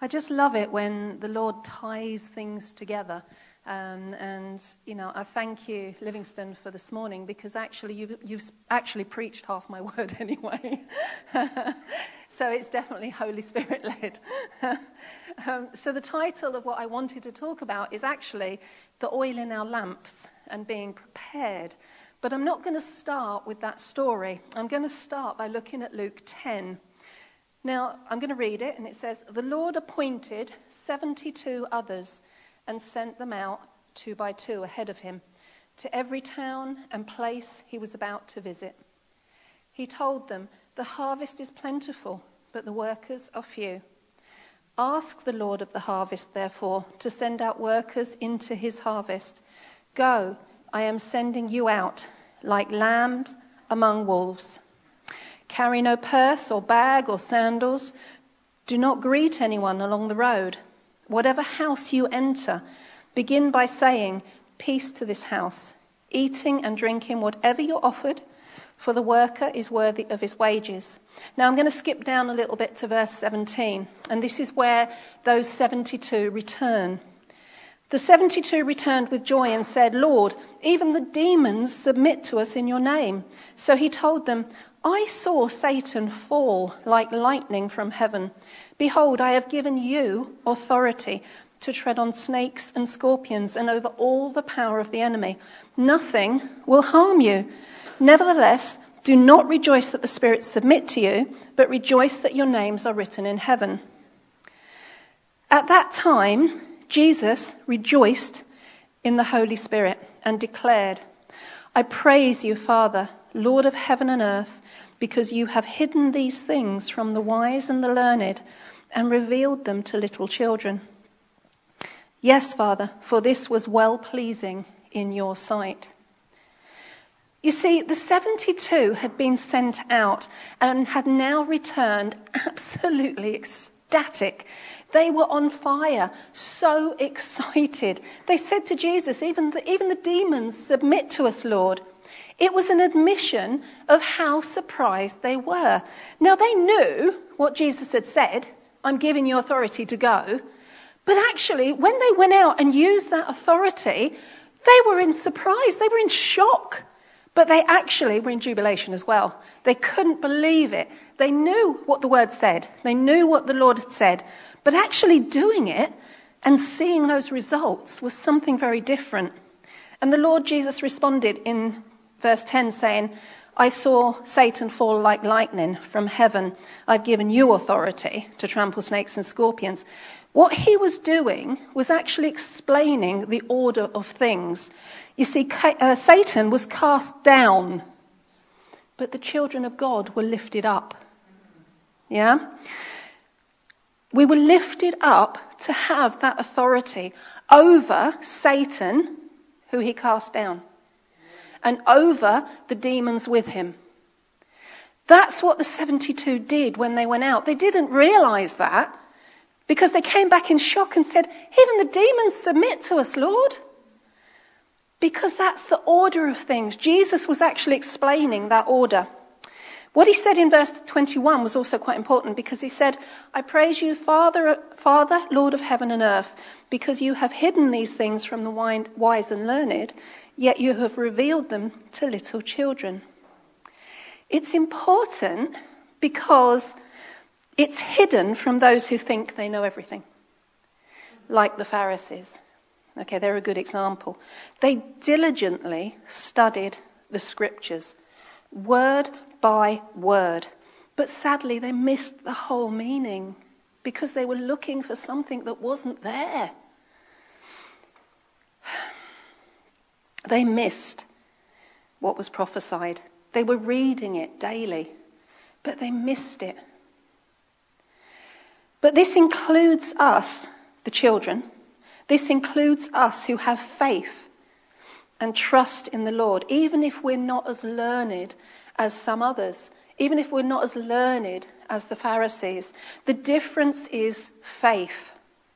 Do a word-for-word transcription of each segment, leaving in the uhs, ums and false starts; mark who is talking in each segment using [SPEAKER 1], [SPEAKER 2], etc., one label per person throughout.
[SPEAKER 1] I just love it when the Lord ties things together. Um, and, you know, I thank you, Livingston, for this morning, because actually you've, you've actually preached half my word anyway. So it's definitely Holy Spirit-led. um, so the title of what I wanted to talk about is actually the oil in our lamps and being prepared. But I'm not going to start with that story. I'm going to start by looking at Luke ten. Now, I'm going to read it, and it says, "The Lord appointed seventy-two others and sent them out two by two ahead of him to every town and place he was about to visit. He told them, 'The harvest is plentiful, but the workers are few. Ask the Lord of the harvest, therefore, to send out workers into his harvest. Go, I am sending you out like lambs among wolves. Carry no purse or bag or sandals. Do not greet anyone along the road. Whatever house you enter, begin by saying, "Peace to this house," eating and drinking whatever you're offered, for the worker is worthy of his wages. Now I'm going to skip down a little bit to verse seventeen, and this is where those seventy-two return. The seventy-two returned with joy and said, "Lord, even the demons submit to us in your name." So he told them, "I saw Satan fall like lightning from heaven. Behold, I have given you authority to tread on snakes and scorpions and over all the power of the enemy. Nothing will harm you. Nevertheless, do not rejoice that the spirits submit to you, but rejoice that your names are written in heaven." At that time, Jesus rejoiced in the Holy Spirit and declared, "I praise you, Father, Lord of heaven and earth, because you have hidden these things from the wise and the learned and revealed them to little children. Yes, Father, for this was well-pleasing in your sight." You see, the seventy-two had been sent out and had now returned absolutely ecstatic. They were on fire, so excited. They said to Jesus, even the, even the demons submit to us, Lord. It was an admission of how surprised they were. Now, they knew what Jesus had said, "I'm giving you authority to go." But actually, when they went out and used that authority, they were in surprise. They were in shock. But they actually were in jubilation as well. They couldn't believe it. They knew what the word said. They knew what the Lord had said. But actually doing it and seeing those results was something very different. And the Lord Jesus responded in verse ten saying, "I saw Satan fall like lightning from heaven. I've given you authority to trample snakes and scorpions." What he was doing was actually explaining the order of things. You see, uh, Satan was cast down, but the children of God were lifted up. Yeah? We were lifted up to have that authority over Satan, who he cast down, and over the demons with him. That's what the seventy-two did when they went out. They didn't realize that because they came back in shock and said, "Even the demons submit to us, Lord." Because that's the order of things. Jesus was actually explaining that order. What he said in verse twenty-one was also quite important, because he said, "I praise you, Father, Father, Lord of heaven and earth, because you have hidden these things from the wise and learned, yet you have revealed them to little children." It's important because it's hidden from those who think they know everything, like the Pharisees. Okay, they're a good example. They diligently studied the scriptures, word by word. But sadly, they missed the whole meaning because they were looking for something that wasn't there. They missed what was prophesied. They were reading it daily, but they missed it. But this includes us, the children. This includes us who have faith and trust in the Lord, even if we're not as learned as some others, even if we're not as learned as the Pharisees. The difference is faith.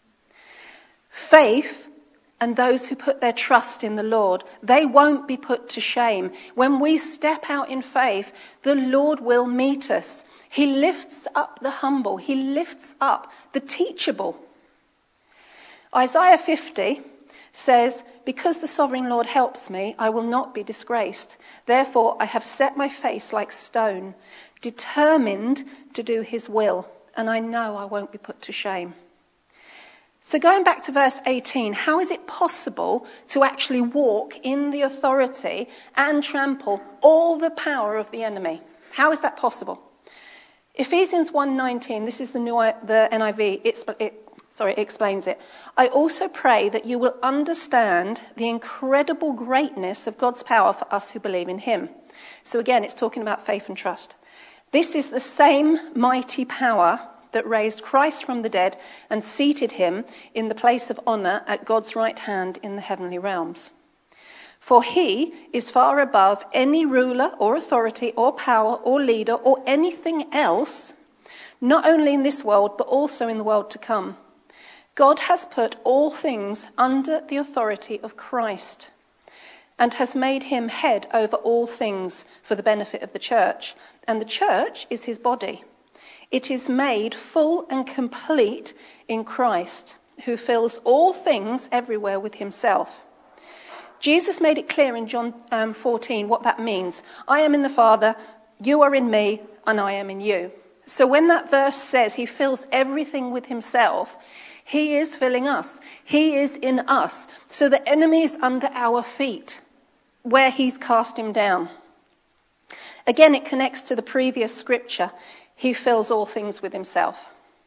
[SPEAKER 1] Faith and those who put their trust in the Lord, they won't be put to shame. When we step out in faith, the Lord will meet us. He lifts up the humble. He lifts up the teachable. Isaiah fifty says, because the sovereign Lord helps me, I will not be disgraced. Therefore, I have set my face like stone, determined to do his will, and I know I won't be put to shame. So going back to verse eighteen, how is it possible to actually walk in the authority and trample all the power of the enemy? How is that possible? Ephesians one nineteen, this is the new the N I V, it's, it, sorry, it explains it. I also pray that you will understand the incredible greatness of God's power for us who believe in him. So again, it's talking about faith and trust. This is the same mighty power that raised Christ from the dead and seated him in the place of honour at God's right hand in the heavenly realms. For he is far above any ruler or authority or power or leader or anything else, not only in this world but also in the world to come. God has put all things under the authority of Christ and has made him head over all things for the benefit of the church. And the church is his body. It is made full and complete in Christ, who fills all things everywhere with himself. Jesus made it clear in John um, fourteen what that means. I am in the Father, you are in me, and I am in you. So when that verse says he fills everything with himself, he is filling us. He is in us. So the enemy is under our feet, where he's cast him down. Again, it connects to the previous scripture. He fills all things with himself.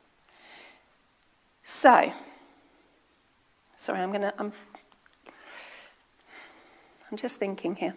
[SPEAKER 1] So, sorry, I'm gonna. I'm. I'm just thinking here.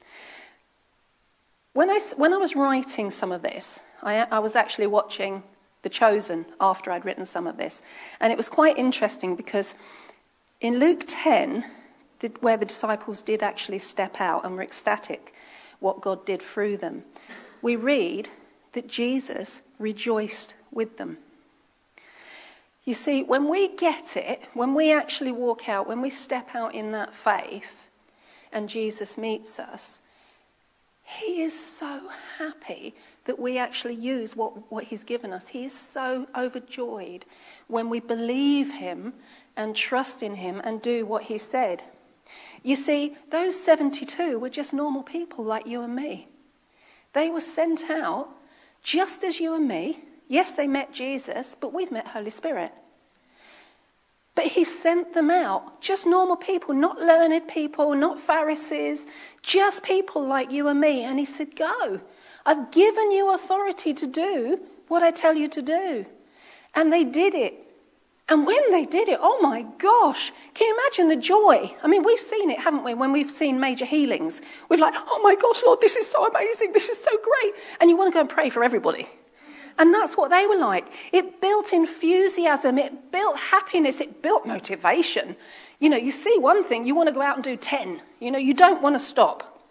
[SPEAKER 1] When I when I was writing some of this, I, I was actually watching The Chosen after I'd written some of this, and it was quite interesting because in Luke ten, where the disciples did actually step out and were ecstatic what God did through them, we read that Jesus rejoiced with them. You see, when we get it, when we actually walk out, when we step out in that faith and Jesus meets us, he is so happy that we actually use what, what he's given us. He is so overjoyed when we believe him and trust in him and do what he said. You see, those seventy-two were just normal people like you and me. They were sent out just as you and me. Yes, they met Jesus, but we've met Holy Spirit. But he sent them out, just normal people, not learned people, not Pharisees, just people like you and me. And he said, go. I've given you authority to do what I tell you to do. And they did it. And when they did it, oh my gosh, can you imagine the joy? I mean, we've seen it, haven't we, when we've seen major healings. We're like, oh my gosh, Lord, this is so amazing. This is so great. And you want to go and pray for everybody. And that's what they were like. It built enthusiasm. It built happiness. It built motivation. You know, you see one thing, you want to go out and do ten. You know, you don't want to stop.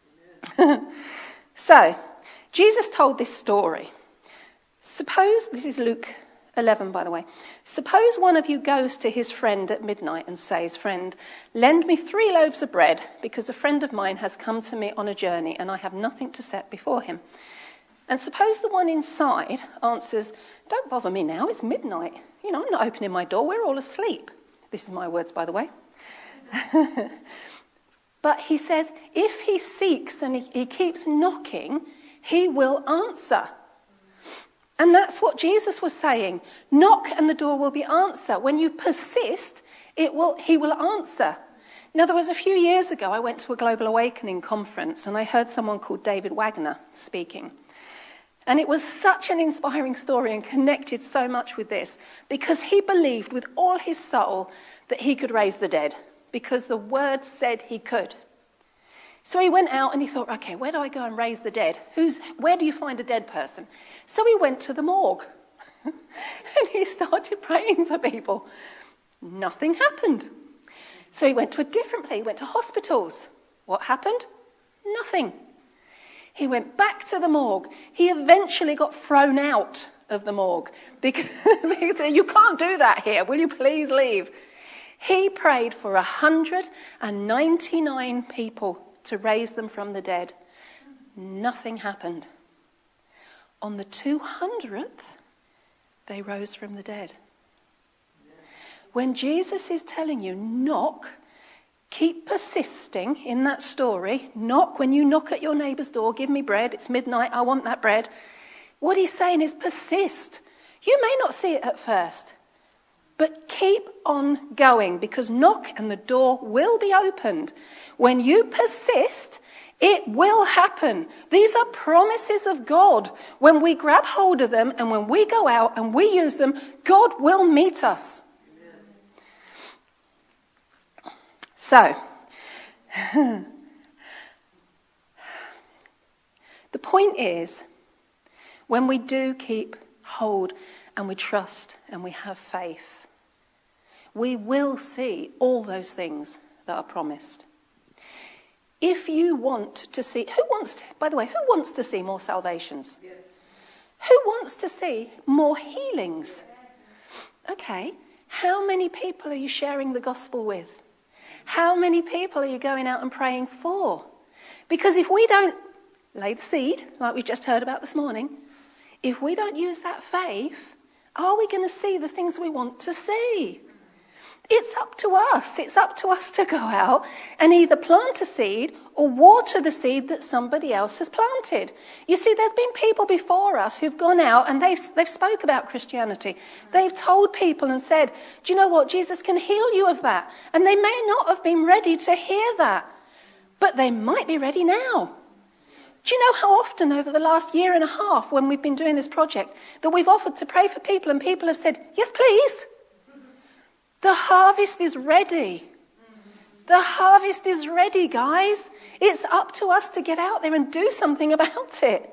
[SPEAKER 1] So, Jesus told this story. Suppose, this is Luke eleven, by the way. Suppose one of you goes to his friend at midnight and says, friend, lend me three loaves of bread because a friend of mine has come to me on a journey and I have nothing to set before him. And suppose the one inside answers, don't bother me now, it's midnight. You know, I'm not opening my door, we're all asleep. This is my words, by the way. But he says, if he seeks and he, he keeps knocking, he will answer. And that's what Jesus was saying. Knock and the door will be answered. When you persist, it will. He will answer. Now, there was a few years ago, I went to a Global Awakening conference and I heard someone called David Wagner speaking. And it was such an inspiring story and connected so much with this because he believed with all his soul that he could raise the dead because the word said he could. So he went out and he thought, okay, where do I go and raise the dead? Who's, where do you find a dead person? So he went to the morgue and he started praying for people. Nothing happened. So he went to a different place, he went to hospitals. What happened? Nothing. He went back to the morgue. He eventually got thrown out of the morgue because you can't do that here. Will you please leave? He prayed for one hundred ninety-nine people to raise them from the dead. Nothing happened. On the two hundredth, they rose from the dead. When Jesus is telling you, knock, keep persisting in that story. Knock, when you knock at your neighbour's door, give me bread, it's midnight, I want that bread. What he's saying is persist. You may not see it at first, but keep on going, because knock and the door will be opened. When you persist, it will happen. These are promises of God. When we grab hold of them and when we go out and we use them, God will meet us. So, the point is, when we do keep hold and we trust and we have faith, we will see all those things that are promised. If you want to see, who wants to, by the way, who wants to see more salvations? Yes. Who wants to see more healings? Okay, how many people are you sharing the gospel with? How many people are you going out and praying for? Because if we don't lay the seed, like we just heard about this morning, if we don't use that faith, are we going to see the things we want to see? It's up to us. It's up to us to go out and either plant a seed or water the seed that somebody else has planted. You see, there's been people before us who've gone out and they've, they've spoke about Christianity. They've told people and said, do you know what? Jesus can heal you of that. And they may not have been ready to hear that, but they might be ready now. Do you know how often over the last year and a half when we've been doing this project that we've offered to pray for people and people have said, yes, please. The harvest is ready. The harvest is ready, guys. It's up to us to get out there and do something about it.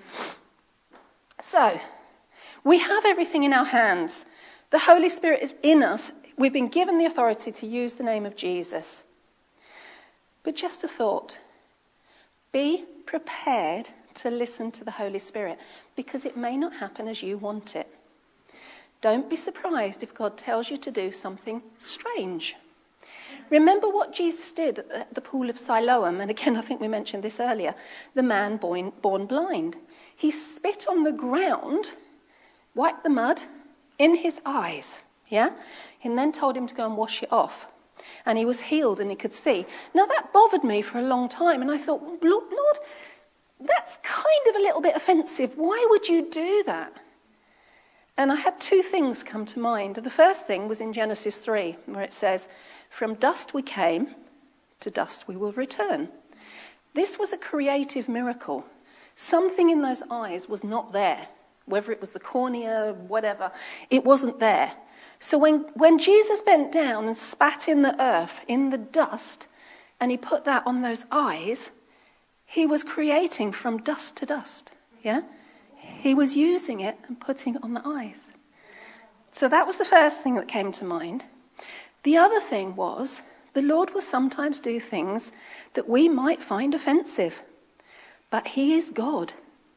[SPEAKER 1] So, we have everything in our hands. The Holy Spirit is in us. We've been given the authority to use the name of Jesus. But just a thought. Be prepared to listen to the Holy Spirit, because it may not happen as you want it. Don't be surprised if God tells you to do something strange. Remember what Jesus did at the pool of Siloam, and again I think we mentioned this earlier, the man born, born blind. He spit on the ground, wiped the mud in his eyes, yeah, and then told him to go and wash it off. And he was healed and he could see. Now that bothered me for a long time, and I thought, Lord, Lord, that's kind of a little bit offensive. Why would you do that? And I had two things come to mind. The first thing was in Genesis three, where it says, from dust we came, to dust we will return. This was a creative miracle. Something in those eyes was not there. Whether it was the cornea, whatever, it wasn't there. So when, when Jesus bent down and spat in the earth, in the dust, and he put that on those eyes, he was creating from dust to dust, yeah? He was using it and putting it on the eyes. So that was the first thing that came to mind. The other thing was, the Lord will sometimes do things that we might find offensive, but he is God.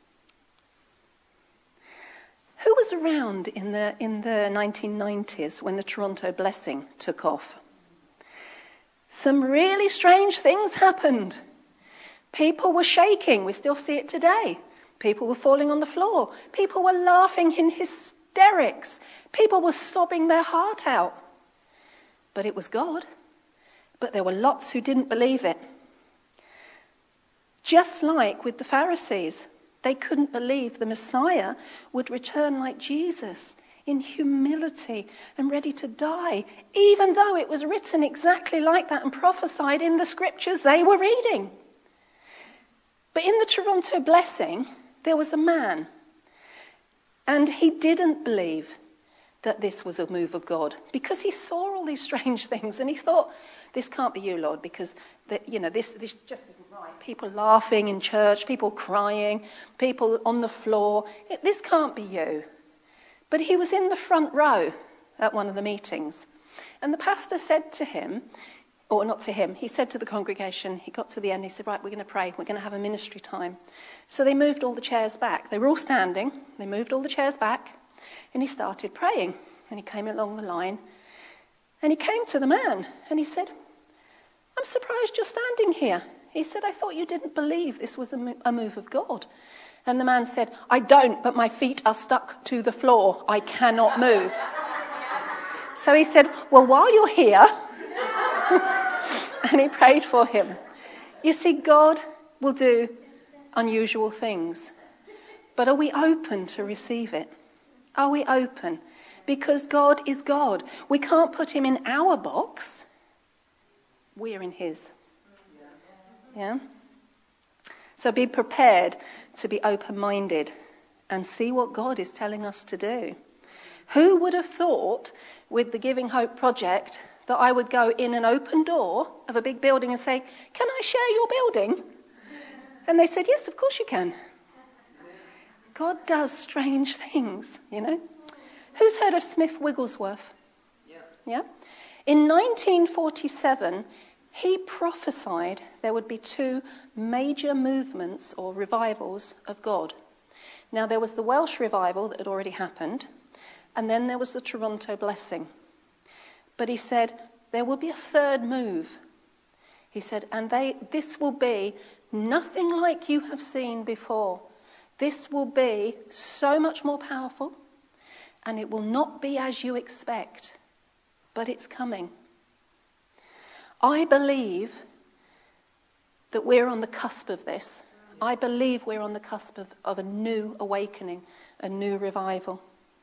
[SPEAKER 1] Who was around in the in the nineteen nineties when the Toronto Blessing took off? Some really strange things happened. People were shaking. We still see it today. People were falling on the floor. People were laughing in hysterics. People were sobbing their heart out. But it was God. But there were lots who didn't believe it. Just like with the Pharisees. They couldn't believe the Messiah would return like Jesus, in humility and ready to die, even though it was written exactly like that and prophesied in the scriptures they were reading. But in the Toronto Blessing, there was a man, and he didn't believe that this was a move of God, because he saw all these strange things, and he thought, this can't be you, Lord, because the, you know this, this just isn't right. People laughing in church, people crying, people on the floor. It, this can't be you. But he was in the front row at one of the meetings, and the pastor said to him, or not to him, he said to the congregation, he got to the end, he said, right, we're going to pray, we're going to have a ministry time. So they moved all the chairs back. They were all standing, they moved all the chairs back, and he started praying. And he came along the line, and he came to the man, and he said, I'm surprised you're standing here. He said, I thought you didn't believe this was a, mo- a move of God. And the man said, I don't, but my feet are stuck to the floor. I cannot move. So he said, well, while you're here, and he prayed for him. You see, God will do unusual things. But are we open to receive it? Are we open? Because God is God. We can't put him in our box. We're in his. Yeah? So be prepared to be open-minded and see what God is telling us to do. Who would have thought with the Giving Hope project that I would go in an open door of a big building and say, can I share your building? And they said, yes, of course you can. God does strange things, you know. Who's heard of Smith Wigglesworth? Yeah. Yeah? In nineteen forty-seven, he prophesied there would be two major movements or revivals of God. Now, there was the Welsh revival that had already happened, and then there was the Toronto blessing. But he said, there will be a third move. He said, and they, this will be nothing like you have seen before. This will be so much more powerful, and it will not be as you expect, but it's coming. I believe that we're on the cusp of this. I believe we're on the cusp of, of a new awakening, a new revival.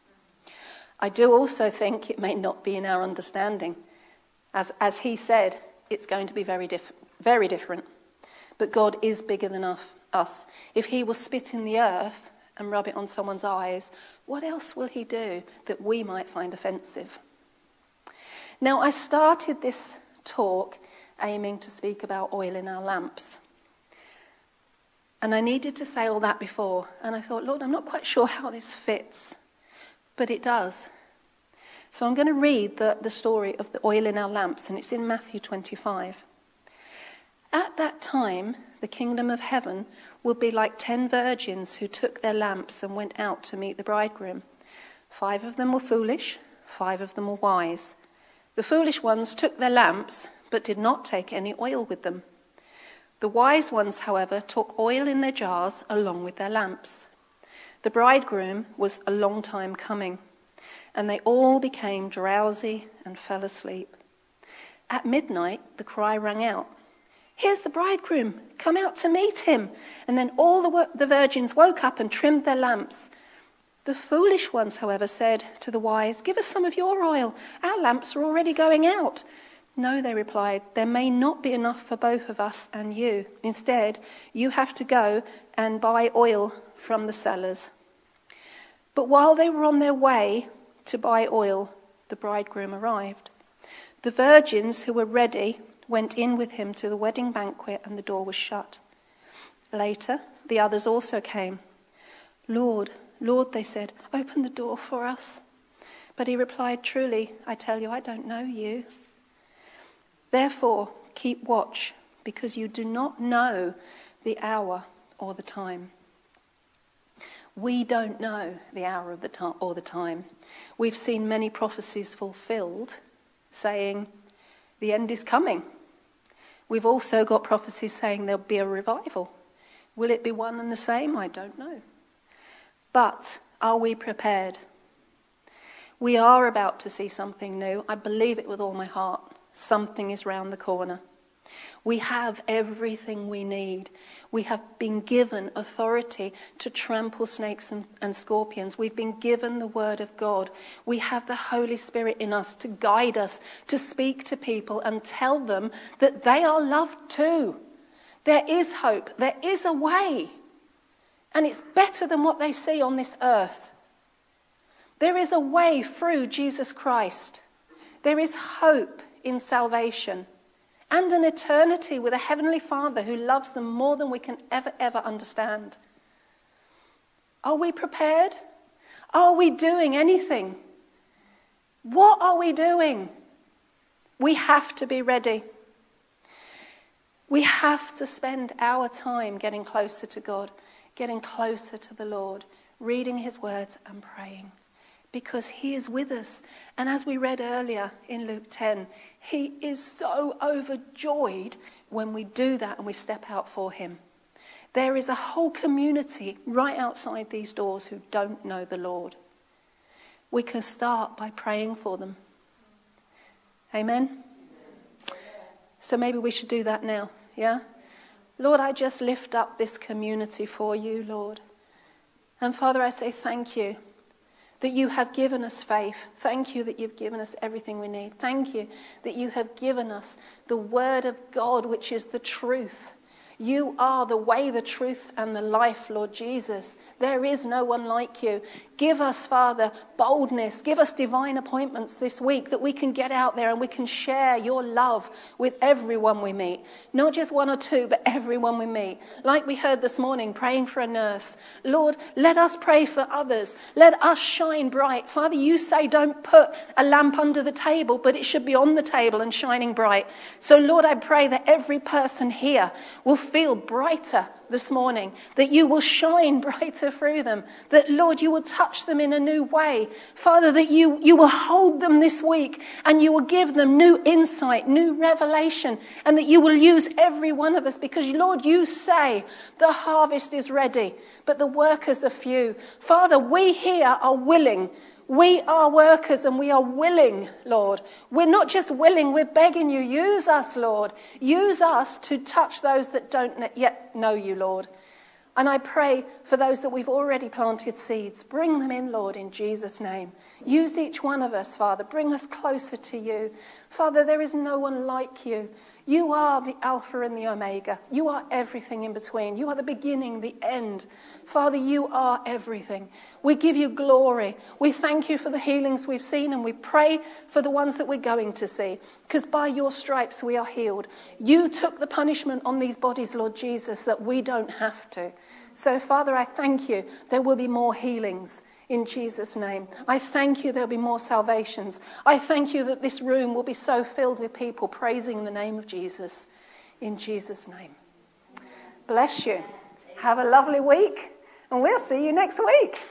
[SPEAKER 1] I do also think it may not be in our understanding. As, as he said, it's going to be very, diff- very different. But God is bigger than us. If he will spit in the earth and rub it on someone's eyes, what else will he do that we might find offensive? Now, I started this talk aiming to speak about oil in our lamps. And I needed to say all that before. And I thought, Lord, I'm not quite sure how this fits. But it does. So I'm going to read the, the story of the oil in our lamps, and it's in Matthew twenty-five. At that time, the kingdom of heaven will be like ten virgins who took their lamps and went out to meet the bridegroom. Five of them were foolish, five of them were wise. The foolish ones took their lamps, but did not take any oil with them. The wise ones, however, took oil in their jars along with their lamps. The bridegroom was a long time coming, and they all became drowsy and fell asleep. At midnight, the cry rang out, "Here's the bridegroom, come out to meet him." And then all the, the virgins woke up and trimmed their lamps. The foolish ones, however, said to the wise, "Give us some of your oil. Our lamps are already going out." "No," they replied, "there may not be enough for both of us and you. Instead, you have to go and buy oil from the sellers." But while they were on their way to buy oil, the bridegroom arrived. The virgins who were ready went in with him to the wedding banquet, and the door was shut. Later, the others also came. "Lord, Lord," they said, "open the door for us." But he replied, "Truly, I tell you, I don't know you. Therefore, keep watch, because you do not know the hour or the time." We don't know the hour of the time or the time. We've seen many prophecies fulfilled, saying the end is coming. We've also got prophecies saying there'll be a revival. Will it be one and the same? I don't know. But are we prepared? We are about to see something new. I believe it with all my heart. Something is round the corner. We have everything we need. We have been given authority to trample snakes and, and scorpions. We've been given the word of God. We have the Holy Spirit in us to guide us, to speak to people and tell them that they are loved too. There is hope. There is a way. And it's better than what they see on this earth. There is a way through Jesus Christ. There is hope in salvation. And an eternity with a heavenly Father who loves them more than we can ever, ever understand. Are we prepared? Are we doing anything? What are we doing? We have to be ready. We have to spend our time getting closer to God, getting closer to the Lord, reading his words and praying. Because he is with us. And as we read earlier in Luke ten, he is so overjoyed when we do that and we step out for him. There is a whole community right outside these doors who don't know the Lord. We can start by praying for them. Amen? So maybe we should do that now, yeah? Lord, I just lift up this community for you, Lord. And Father, I say thank you that you have given us faith. Thank you that you've given us everything we need. Thank you that you have given us the word of God, which is the truth. You are the way, the truth, and the life, Lord Jesus. There is no one like you. Give us, Father, boldness. Give us divine appointments this week that we can get out there and we can share your love with everyone we meet. Not just one or two, but everyone we meet. Like we heard this morning, praying for a nurse. Lord, let us pray for others. Let us shine bright. Father, you say don't put a lamp under the table, but it should be on the table and shining bright. So, Lord, I pray that every person here will feel brighter this morning, that you will shine brighter through them, that, Lord, you will touch them in a new way. Father, that you, you will hold them this week and you will give them new insight, new revelation, and that you will use every one of us because, Lord, you say the harvest is ready, but the workers are few. Father, we here are willing. We are workers and we are willing, Lord. We're not just willing, we're begging you. Use us, Lord. Use us to touch those that don't yet know you, Lord. And I pray for those that we've already planted seeds. Bring them in, Lord, in Jesus' name. Use each one of us, Father. Bring us closer to you. Father, there is no one like you. You are the Alpha and the Omega. You are everything in between. You are the beginning, the end. Father, you are everything. We give you glory. We thank you for the healings we've seen, and we pray for the ones that we're going to see, because by your stripes we are healed. You took the punishment on these bodies, Lord Jesus, that we don't have to. So, Father, I thank you. There will be more healings. In Jesus' name. I thank you there'll be more salvations. I thank you that this room will be so filled with people praising the name of Jesus. In Jesus' name. Bless you. Have a lovely week, and we'll see you next week.